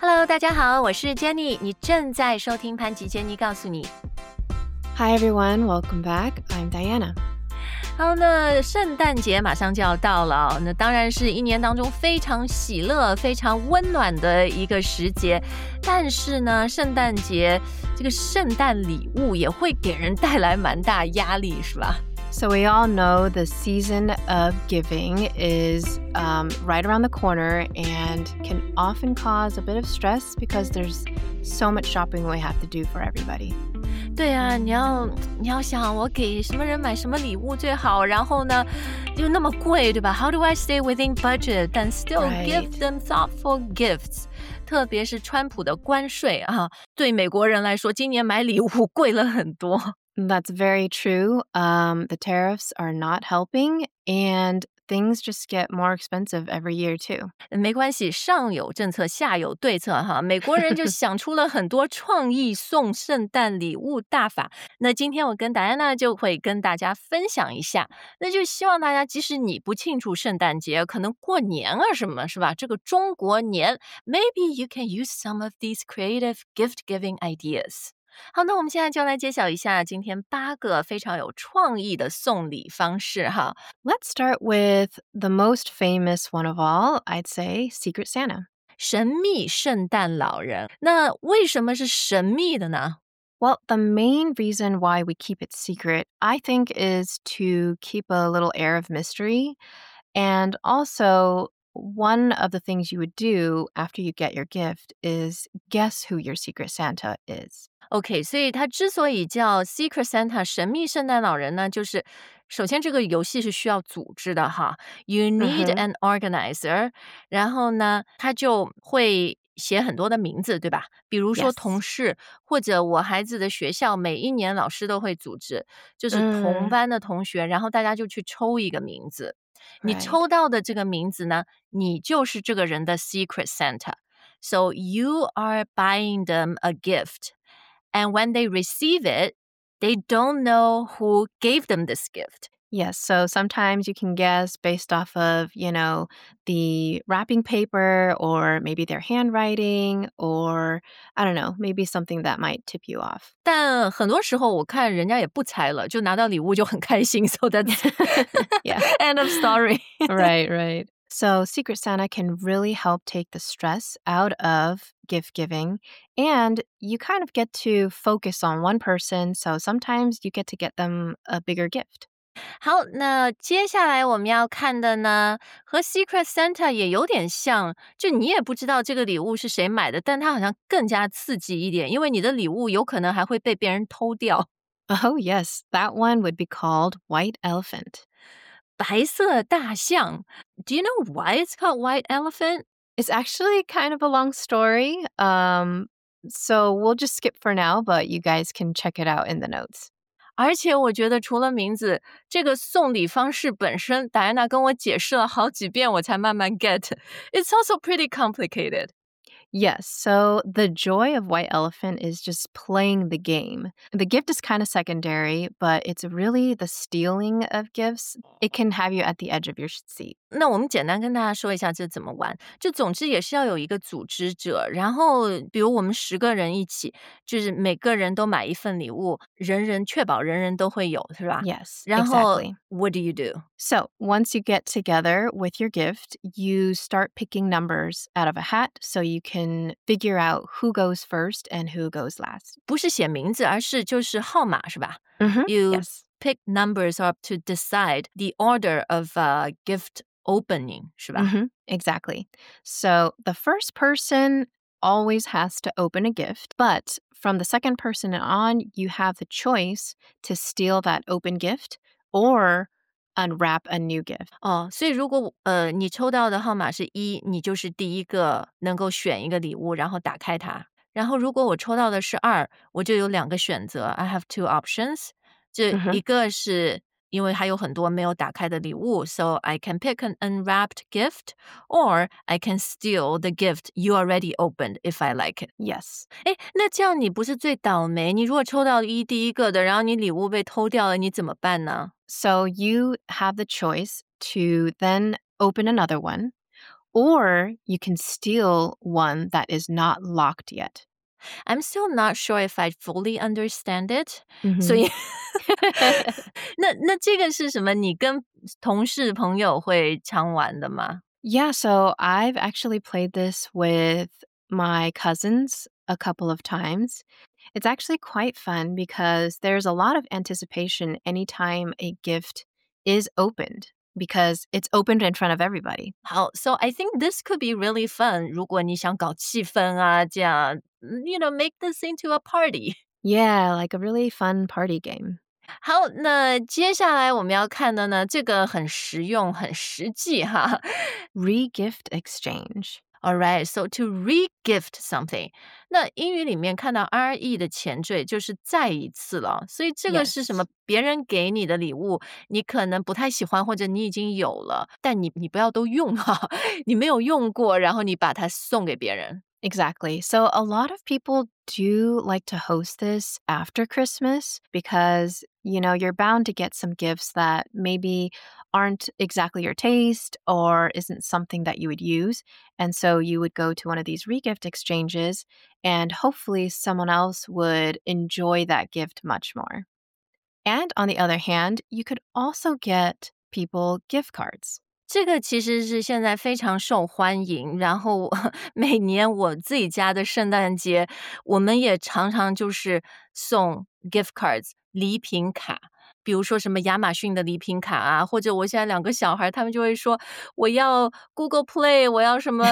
Hello， 大家好，我是 Jenny， 你正在收听潘吉 Jenny 告诉你。 Hi everyone, welcome back. I'm Diana. 好，那圣诞节马上就要到了，那当然是一年当中非常喜乐、非常温暖的一个时节。但是呢，圣诞节这个圣诞礼物也会给人带来蛮大压力，是吧 ？So we all know the season of giving is right around the corner and can often cause a bit of stress because there's so much shopping we have to do for everybody. 对啊，你要想我给什么人买什么礼物最好，然后呢又那么贵，对吧？ How do I stay within budget and still give them thoughtful gifts？ 特别是川普的关税啊，对美国人来说，今年买礼物贵了很多。 That's very true. The tariffs are not helping, and things just get more expensive every year too. 没关系，上有政策，下有对策哈。美国人就想出了很多创意送圣诞礼物大法。那今天我跟达安娜就会跟大家分享一下。那就希望大家，即使你不庆祝圣诞节，可能过年啊什么，是吧？这个中国年 ，maybe you can use some of these creative gift-giving ideas。好，那我们现在就来揭晓一下今天8个非常有创意的送礼方式哈。 Let's start with the most famous one of all, I'd say, Secret Santa. 神秘圣诞老人。那为什么是神秘的呢？ Well, the main reason why we keep it secret, I think, is to keep a little air of mystery. And also, one of the things you would do after you get your gift is guess who your Secret Santa is. OK， 所以它之所以叫 Secret Santa 神秘圣诞老人呢，就是首先这个游戏是需要组织的哈 You need an organizer， 然后呢他就会写很多的名字，对吧？比如说同事或者我孩子的学校每一年老师都会组织，就是同班的同学，然后大家就去抽一个名字，你抽到的这个名字呢，你就是这个人的 Secret Santa。 So you are buying them a gift.And when they receive it, they don't know who gave them this gift. Yes, so sometimes you can guess based off of, the wrapping paper or maybe their handwriting or, I don't know, maybe something that might tip you off. 但很多时候我看人家也不猜了，就拿到礼物就很开心 So that's yeah. End of story. Right. So Secret Santa can really help take the stress out of gift giving, and you kind of get to focus on one person, so sometimes you get to get them a bigger gift. 好，那接下来我们要看的呢，和 Secret Santa 也有点像，就你也不知道这个礼物是谁买的，但它好像更加刺激一点，因为你的礼物有可能还会被别人偷掉。 Oh, yes, that one would be called White Elephant. 白色大象。Do you know why it's called White Elephant? It's actually kind of a long story, so we'll just skip for now, but you guys can check it out in the notes. 而且我觉得除了名字，这个送礼方式本身，达安娜跟我解释了好几遍，我才慢慢 get. It's also pretty complicated. Yes, so the joy of White Elephant is just playing the game. The gift is kind of secondary, but it's really the stealing of gifts. It can have you at the edge of your seat. 那我们简单跟大家说一下这怎么玩，就总之也是要有一个组织者，然后比如我们10个人一起，就是每个人都买一份礼物，确保人人都会有，是吧？ Yes, 然后 exactly. What do you do? So once you get together with your gift, you start picking numbers out of a hat so you can figure out who goes first and who goes last. 不是写名字，而是就是号码，是吧？ You pick numbers up to decide the order of gift opening, 是吧？ Exactly. So the first person always has to open a gift, but from the second person on, you have the choice to steal that open gift or unwrap a new gift. 哦，所以如果你抽到的号码是1，你就是第一个能够选一个礼物，然后打开它。然后如果我抽到的是2，我就有2个选择 I have 2 options. 这一个是因为还有很多没有打开的礼物 So I can pick an unwrapped gift or I can steal the gift you already opened if I like it. Yes. 诶，那这样你不是最倒霉？你如果抽到第一个的，然后你礼物被偷掉了，你怎么办呢？ So you have the choice to then open another one, Or you can steal one that is not locked yet. I'm still not sure if I fully understand it. 所 Mhm. 以那这个是什么？你跟同事朋友会常玩的吗？ Yeah, so I've actually played this with my cousins a couple of times. It's actually quite fun because there's a lot of anticipation anytime a gift is opened because it's opened in front of everybody. 好，so I think this could be really fun. 如果你想搞气氛啊，这样make this into a party. Yeah, like a really fun party game. 好，那接下来我们要看的呢，这个很实用、很实际哈。 Re-gift exchange. All right, so to re-gift something，那英语里面看到 re 的前缀就是再一次了，所以这个是什么？ Yes. 别人给你的礼物，你可能不太喜欢，或者你已经有了，但你不要都用哈，你没有用过，然后你把它送给别人。 Exactly. So a lot of people do like to host this after Christmas because, you're bound to get some gifts that maybe aren't exactly your taste or isn't something that you would use. And so you would go to one of these regift exchanges and hopefully someone else would enjoy that gift much more. And on the other hand, you could also get people gift cards. 这个其实是现在非常受欢迎，然后每年我自己家的圣诞节，我们也常常就是送 gift cards 礼品卡，比如说什么亚马逊的礼品卡啊，或者我现在2个小孩，他们就会说我要 Google Play，我要什么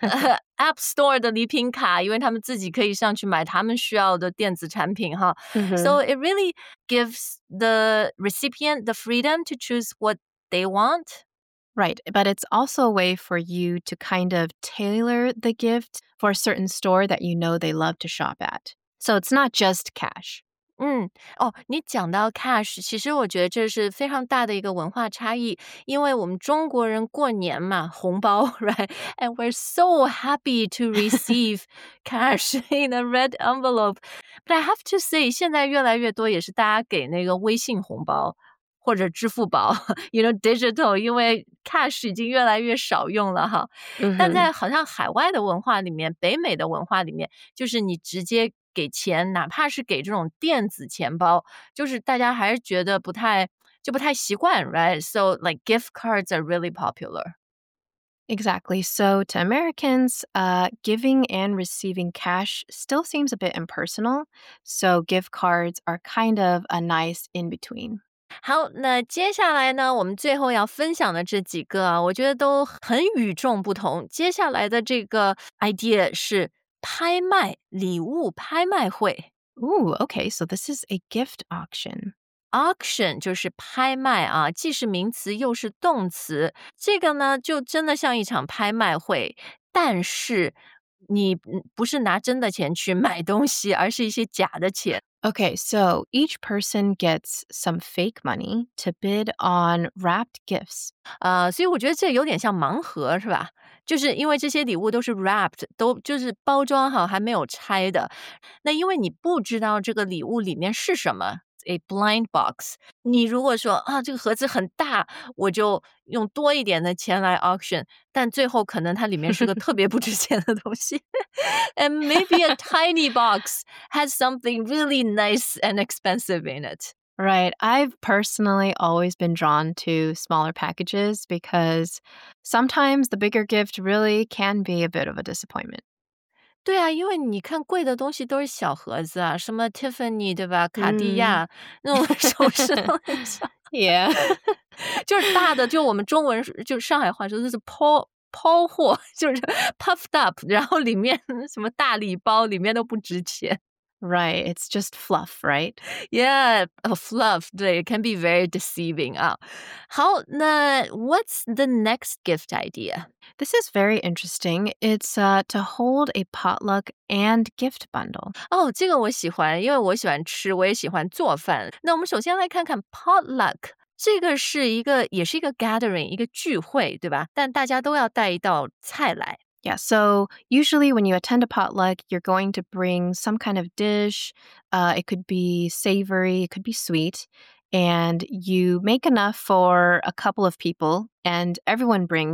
App Store 的礼品卡，因为他们自己可以上去买他们需要的电子产品哈。So it really gives the recipient the freedom to choose what they want. Right. But it's also a way for you to kind of tailor the gift for a certain store that you know they love to shop at. So it's not just cash. 你讲到 cash， 其实我觉得这是非常大的一个文化差异，因为我们中国人过年嘛，红包，right? And we're so happy to receive cash in a red envelope. But I have to say， 现在越来越多也是大家给那个微信红包。或者支付宝digital， 因为 cash 已经越来越少用了哈。但在好像海外的文化里面，北美的文化里面，就是你直接给钱，哪怕是给这种电子钱包，就是大家还是觉得不太习惯 ，right? So like gift cards are really popular. Exactly. So to Americans, giving and receiving cash still seems a bit impersonal. So gift cards are kind of a nice in between. 好，那接下来呢，我们最后要分享的这几个啊，我觉得都很与众不同。接下来的这个 idea 是拍卖礼物拍卖会。 Ooh, okay. So this is a gift auction. Auction 就是拍卖啊，既是名词又是动词。这个呢，就真的像一场拍卖会，但是你不是拿真的钱去买东西，而是一些假的钱。 Okay, so each person gets some fake money to bid on wrapped gifts. 所以我觉得这有点像盲盒，是吧？就是因为这些礼物都是 wrapped， 都就是包装好还没有拆的。那因为你不知道这个礼物里面是什么。A blind box， 你如果说这个盒子很大，我就用多一点的钱来 auction， 但最后可能它里面是个特别不值钱的东西。And maybe a tiny box has something really nice and expensive in it. Right. I've personally always been drawn to smaller packages because sometimes the bigger gift really can be a bit of a disappointment. 对啊，因为你看贵的东西都是小盒子啊，什么 Tiffany 对吧？卡地亚那种首饰都很小。 Yeah. 就是大的，就我们中文就是上海话说，就是抛货，就是 puffed up， 然后里面什么大礼包，里面都不值钱。 Right. It's just fluff, right? Yeah, fluff. 对 it can be very deceiving 啊。好，那 what's the next gift idea? This is very interesting. It's to hold a potluck and gift bundle. 这个我喜欢，因为我喜欢吃，我也喜欢做饭。那我们首先来看看 potluck。这个是也是一个 gathering， 一个聚会，对吧？但大家都要带一道菜来。 Yeah, so usually when you attend a potluck, you're going to bring some kind of dish. It could be savory, it could be sweet, and you make enough for a couple of people, and everyone brings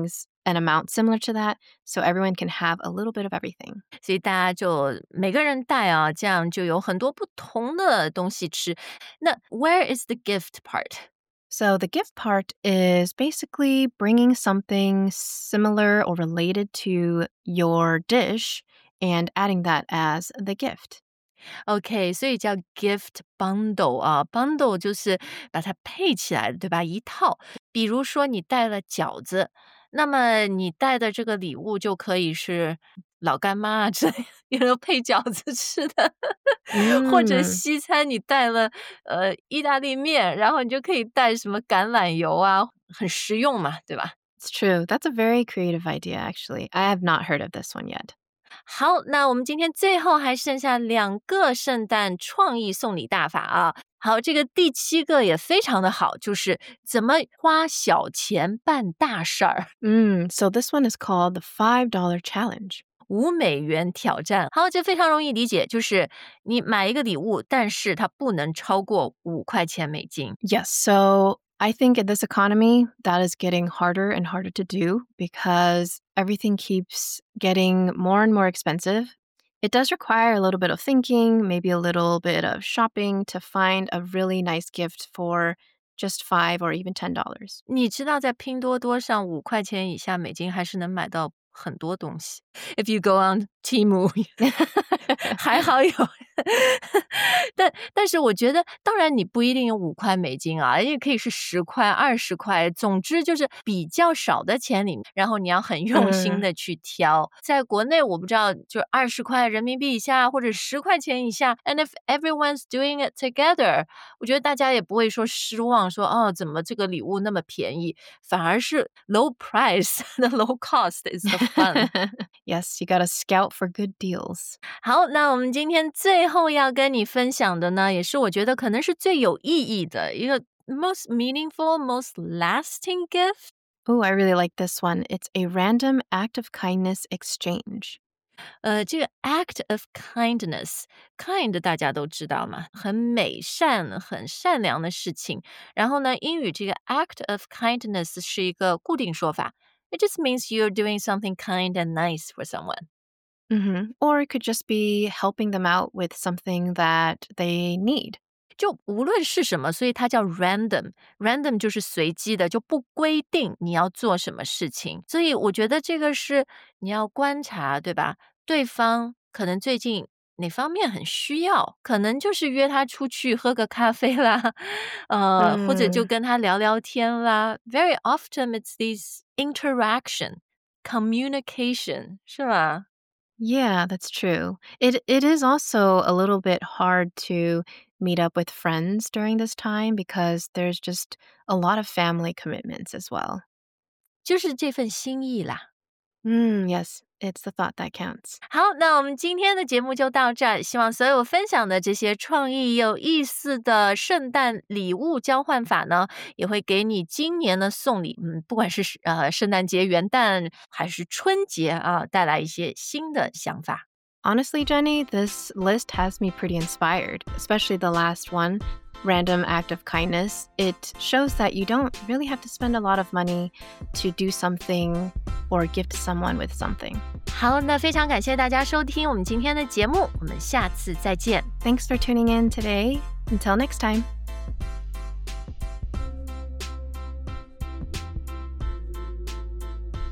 an amount similar to that so everyone can have a little bit of everything. 所以大家就每个人带啊，这样就有很多不同的东西吃。那 where is the gift part? So the gift part is basically bringing something similar or related to your dish and adding that as the gift. OK，所以叫 gift bundle 啊，bundle 就是把它配起来的，对吧？一套。比如说你带了饺子，那么你带的这个礼物就可以是老干妈啊之类的，有没有配饺子吃的？或者 Mm, 西餐你带了意大利面，然后你就可以带什么橄榄油啊，很实用嘛，对吧？ it's true. That's a very creative idea, actually. I have not heard of this one yet. 好，那我们今天最后还剩下2个圣诞创意送礼大法啊。好，这个第7个也非常的好，就是怎么花小钱办大事儿。 So this one is called the $5 challenge. $5挑战。好，这非常容易理解，就是你买一个礼物，但是它不能超过5块钱美金。 Yes, so I think in this economy, that is getting harder and harder to do because everything keeps getting more and more expensive. It does require a little bit of thinking, maybe a little bit of shopping to find a really nice gift for just $5 or even $10. 你知道在拼多多上5块钱以下美金还是能买到很多东西。If you go on Temu， 还好有。但是我觉得，当然你不一定有5块美金啊，也可以是10块、20块，总之就是比较少的钱里面，然后你要很用心的去挑。在国内我不知道，就20块人民币以下或者10块钱以下 ，and if everyone's doing it together， 我觉得大家也不会说失望，说哦怎么这个礼物那么便宜，反而是 low price 的 low cost is the fun。 Yes, you gotta scout for good deals. 好，那我们今天最后要跟你分享的呢，也是我觉得可能是最有意义的一个 most meaningful, most lasting gift。 Oh, I really like this one. It's a random act of kindness exchange. 这个 act of kindness，kind 大家都知道嘛，很美善、很善良的事情。然后呢，英语这个 act of kindness 是一个固定说法。It just means you're doing something kind and nice for someone. Or it could just be helping them out with something that they need. 就无论是什么，所以它叫 random 就是随机的，就不规定你要做什么事情。所以我觉得这个是你要观察，对吧？对方可能最近哪方面很需要，可能就是约他出去喝个咖啡啦，或者就跟他聊聊天啦。Very often it's these interaction, communication， 是吧？ Yeah, that's true. It is also a little bit hard to meet up with friends during this time because there's just a lot of family commitments as well. 就是这份心意啦。 Yes, it's the thought that counts. 好，那我们今天的节目就到这儿。希望所有分享的这些创意有意思的圣诞礼物交换法呢，也会给你今年的送礼，不管是圣诞节、元旦还是春节啊，带来一些新的想法。 Honestly, Jenny, this list has me pretty inspired, especially the last one, random act of kindness. It shows that you don't really have to spend a lot of money to do something or gift someone with something. 好，那非常感谢大家收听我们今天的节目，我们下次再见。 Thanks for tuning in today. Until next time.